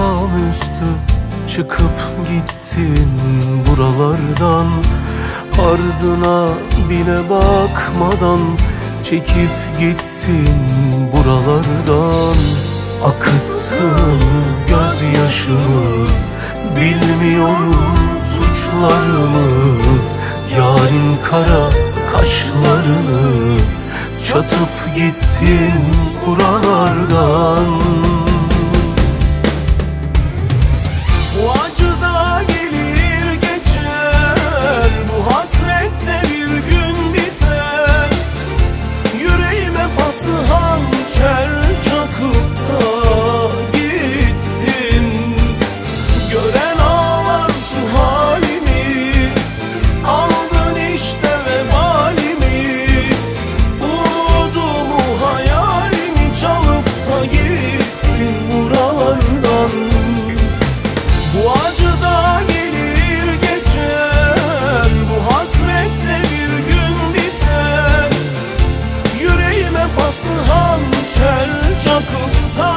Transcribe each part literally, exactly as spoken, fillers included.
akşamüstü çıkıp gittin buralardan, ardına bile bakmadan çekip gittin buralardan. Akıttın gözyaşımı, bilmiyorum suçlarımı, yarın kara kaşlarını çatıp gittin buralardan. Bu acı da gelir geçer, bu hasrette bir gün biter. Yüreğime paslı hançer çakıp da gittin. Gören ağlar şu halimi, aldın işte vebalimi. Umudumu hayalimi çalıp da gittin buralardan. Bu acı da gelir geçer, bu hasrette bir gün biter. Yüreğime paslı hançer çakıp da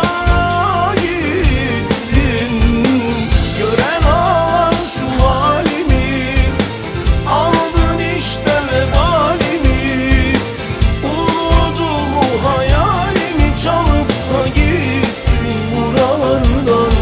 gittin. Gören ağlar şu halimi, aldın işte vebalimi. Umudumu hayalimi çalıp da gittin buralardan.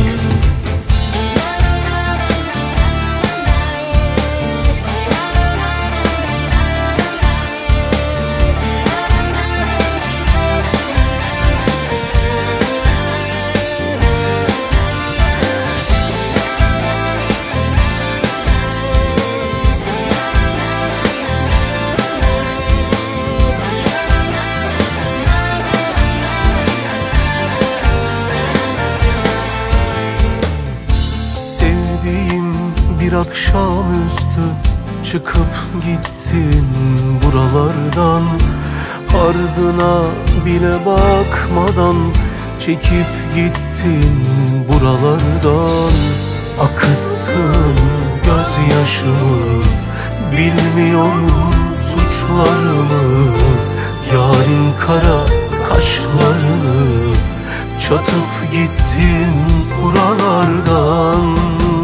Sevdiğim bir akşamüstü çıkıp gittin buralardan, ardına bile bakmadan çekip gittin buralardan. Akıttın gözyaşımı, bilmiyorum suçlarımı, yarın kara kaşlarını çatıp gittin buralardan.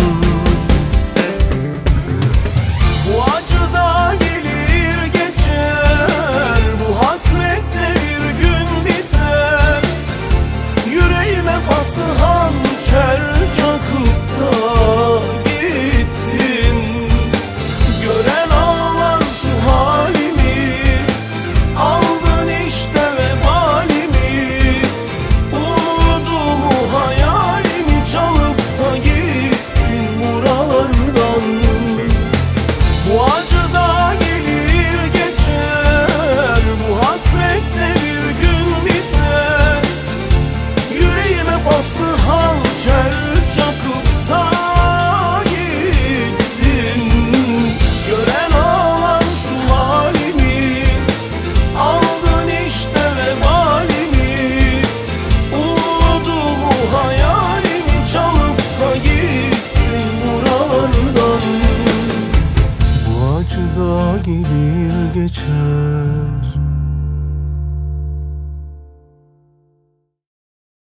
Bu acı da gelir geçer, bu hasrette bir gün biter. Yüreğime paslı hançer çakıp da gittin. Gören ağlar şu halimi, aldın işte vebalimi. Umudumu hayalimi çalıp da gittin buralardan. Bu acı da gelir geçer, bu hasrette bir gün biter. Yüreğime paslı hançer çakıp da gittin. Gören ağlar şu halimi, aldın işte vebalimi. Umudumu hayalimi çalıp da gittin buralardan. Bu acı da gelir geçer.